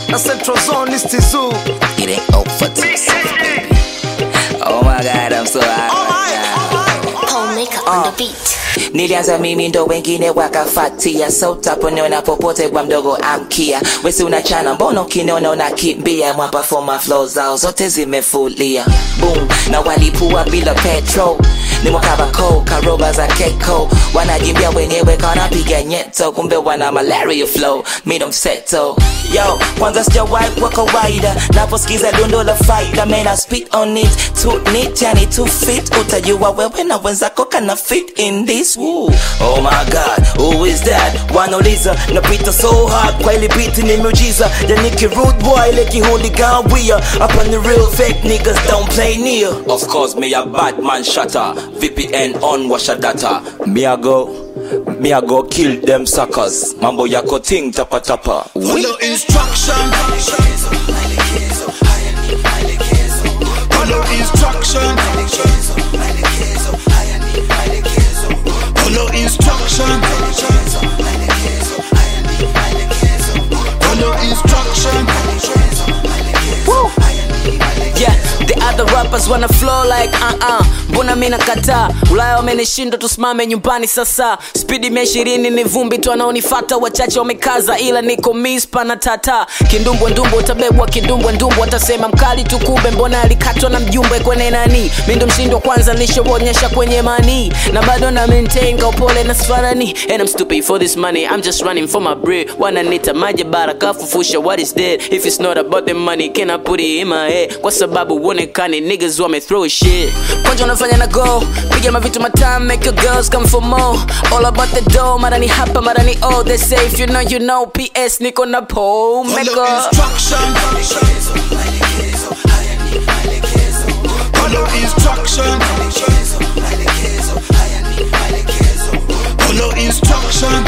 na Central Zone is Tizu. It ain't over for baby. Oh my God, I'm so high. Paul Maker on the beat. Nilianza mimi ndo wengine wakafatia. So taponiona popote kwa mdogo amkia. Wesi unachana mbono kiniona unakimbia. Mwapa for my flow zao zote zimefulia. Boom, na walipua bila petrol. Ni mwakaba ko, karoba za keko. Wanajimbia wenyewe kanapiga nyeto. Kumbe wana malaria flow, mi ndo mseto. Yo, kwanza sijawahi kwa kawaida. Naposikiza dundo la fight, I mean I speak on it. Too neat, yani too fit. Utajua wewe na wenzako kana fit in this. Woo. Oh my God, who is that? Wanauliza, napita so hard. Kwa ili beat ni miujiza. Yaniki rude boy, leki hooligan weird. Up on the real fake niggas don't play near. Of course, me a bad man shutter. VPN on washa data. Me a go kill them suckers. Mambo yako ting tapa tapa. Follow instruction. Follow instruction. Follow instruction. Follow instruction. Woo. Yeah, the other rappers wanna flow like mbona mina kata. Ulaya wamenishinda tusimame nyumbani sasa. Speedy 120 ni vumbi tu wanaonifata. Wachache wamekaza ila niko mispa na tata. Kindumbwa ndumbo utabebwa kindumbwa ndumbo. Watasema mkali tukube mbona alikatwa na mjumbe kwenye nani. Mindo mshindo kwanza nilishowonyesha kwenye mani. Na bado na maintain upole na sfarani. And I'm stupid for this money, I'm just running for my bread. Wananita maji baraka fufusha what is dead. If it's not about the money can I put it in my head. Kwa sababu uonekane niggas wame throw shit. Kwanza unafanya na go, piga mavitu matamu, make your girls come for more. All about the dough, mara ni hapa, mara ni all. They say if you know, PS niko na Paul Maker. Follow instruction. Follow instruction. Follow instruction.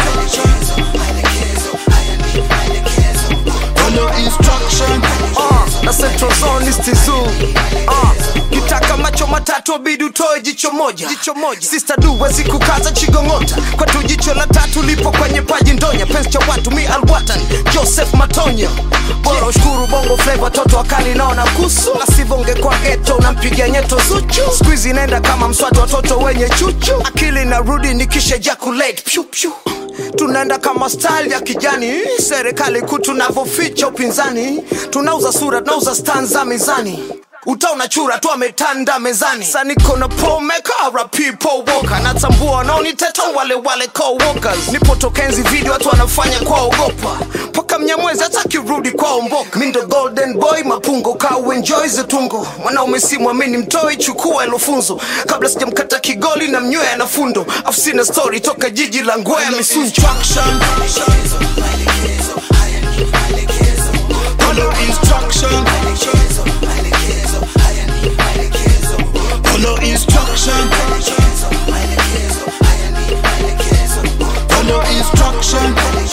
Follow instruction. Na Central Zone is Tizu. Kitaka macho matatu abidi utoe jicho moja. Sister du wezi kukaza chigongota. Kwa tu jicho la tatu lipo kwenye paji ndonya. Pensi cha watu mi alwatan Joseph Matonya. Bora ushukuru bongo flavor toto wakali naona kusu. Na sivonge kwa ghetto unampigia nyeto Zuchu. Squeezy nenda kama mswatu watoto wenye chuchu. Akili na rudi nikisha ejaculate piu piu. Tunaenda kama style ya kijani. Serikali kutu navoficha upinzani. Tunauza sura, tunauza stanza mizani. Utaona chura tu ametanda mezani. Sasa niko na Paul Maker, RP Paul Walker. Natambua wanaoniteta wale co-workers. Nipo tokenzi video watu wanafanya kwa ogopa. Paka Mnyamwezi hataki rudi kwa omboka. Mindo golden boy mapungo kau enjoy zetungo. Mwanaume si muamini mtoi chukua elofunzo. Kabla sijamkata kigoli na mnywea na fundo. Afu sina story toka jiji la Ngwea Misunjo. Follow instruction. Follow instruction. Follow instruction.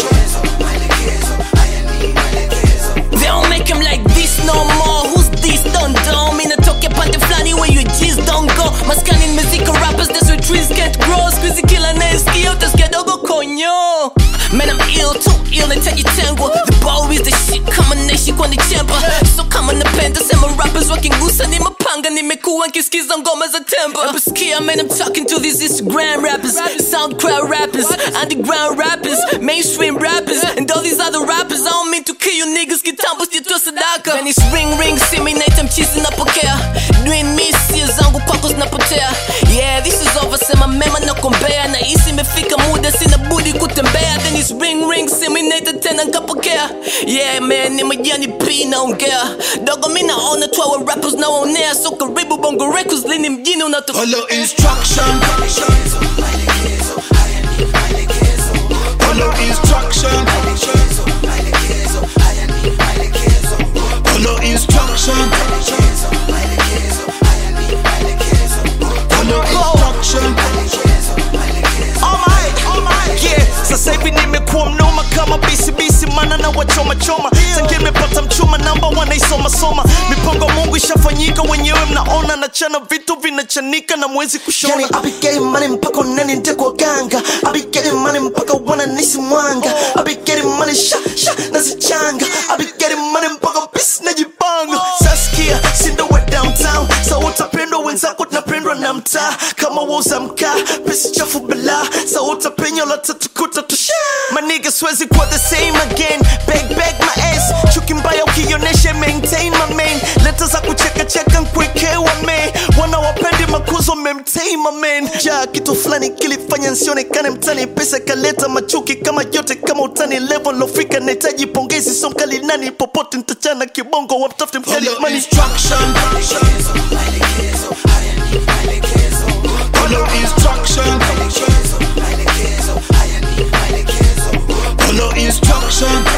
They don't make him like this no more. Who's this? Don't me na toke pande flani where you just don't go. Maskani music rappers that's where trees can't grow. Squeezy killer na ski out as dogo konyo. Man I'm ill, too ill and take tango. The ball is the shit, combination kwa ni chamber. So kama napenda sema rappers wakingusa ni mapanga. Nimekuwa nkisikiza ngoma za tembo. Ebusikia man I'm talking to these Instagram rappers, SoundCloud rappers, underground rappers, mainstream rappers, and all these other rappers. I don't mean to kill you niggas, kitambo sijatoa sadaka. Then it's ring, see me night I'm cheesing napokea. Doing me sia zangu kwako zinapotea. Yeah, this is over, sema mema na kombea. Na isi imefika muda sina budi kutembea. Then it's ring, see me night tena nkapokea. Yeah man, ni majani P naongea. Dogo mi naona tu wa rappers naonea. So karibu bongo records lini mjini unatoka. Follow instruction. Follow instruction. Follow instruction. Follow instruction. Alright, yeah. Sasa hivi nimekuwa mnoma kama BCBC mana na wachoma Tangia nimepata mchuma namba wanaisoma Mipango Mungu ishafanyika wenyewe mnaona nachana vitu vinachanika na mwezi kushona. Yani I be getting money mpaka nani ndeko ganga. I be getting money mpaka wana nisi mwanga. I be getting money sha nazichanga. I be getting money nauza mkaa, pesa chafu bala, sauta penyo la tatukuta tusha. My nigga swezi kuwa the same again, beg my ass, chuki mbaya ukioneshe maintain my main. Leta za kucheka cheka nkwekewa me, wana wapendi makuzo memtain my man. Ja kitu flani kilifanya nsionekane mtani, pesa kaleta machuki kama yote kama utani. Level lofika nahitaji pongezi, so mkali nani popote nitachana kibongo wamtafute mkali money. Instruction, follow instruction, follow instruction.